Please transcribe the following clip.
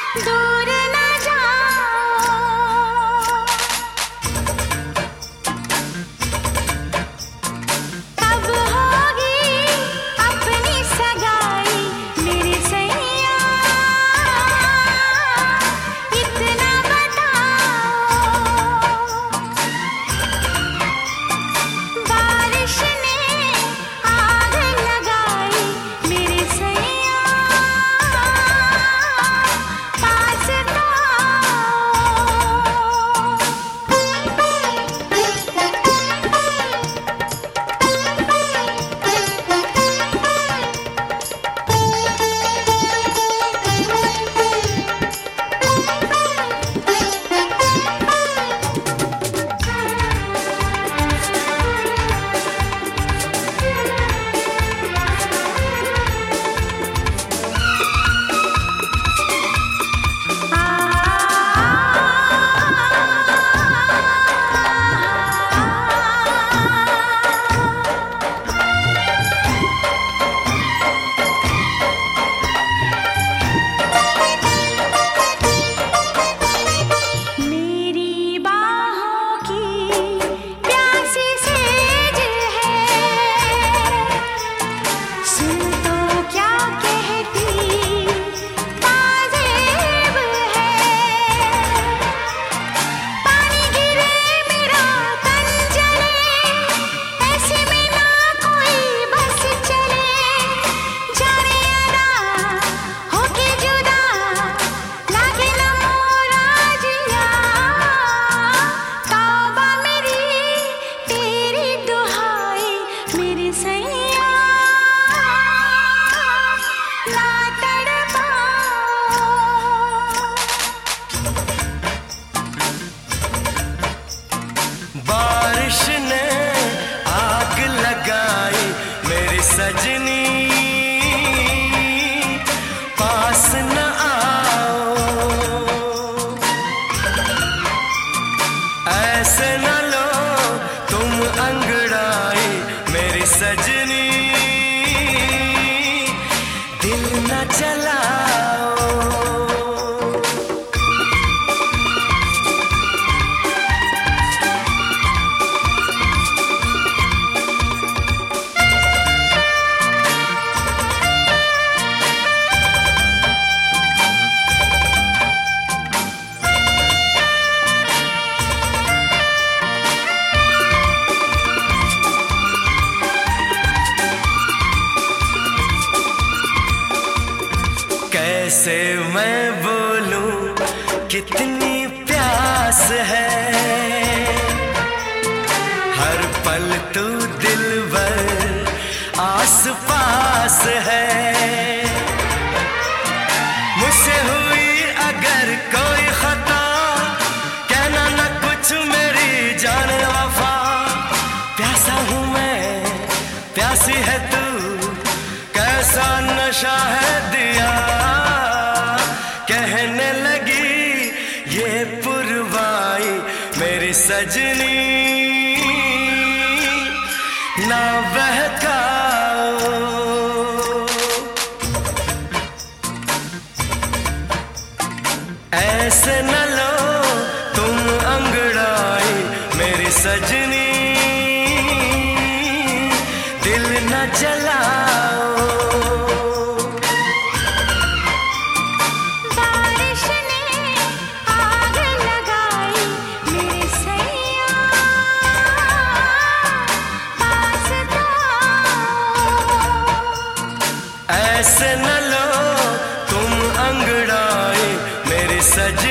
दूर ना जाओ, कब होगी अपनी सगाई मेरे सैया, इतना बताओ। बारिश ने आग लगाई मेरे सैया, पास तो बारिश ने आग लगाई मेरी सजनी, पास न आओ, ऐसे न लो तुम अंगड़ाई मेरी सजनी, दिल न जलाओ। कैसे मैं बोलूं कितनी प्यास है, हर पल तू दिलबर आस पास है। मुझसे हुई अगर कोई खता, कहना न कुछ मेरी जान वफा, प्यासा हूँ मैं प्यासी है तू, कैसा नशा है दिया, कहने लगी ये पुरवाई मेरी सजनी, ना बहकाओ। ऐसे न लो तुम अंगड़ाई मेरी सजनी, दिल न जलाओ। बारिश ने आग लगाई मेरे सैया, पास तो ऐसे न लो तुम अंगड़ाई मेरी सजनी,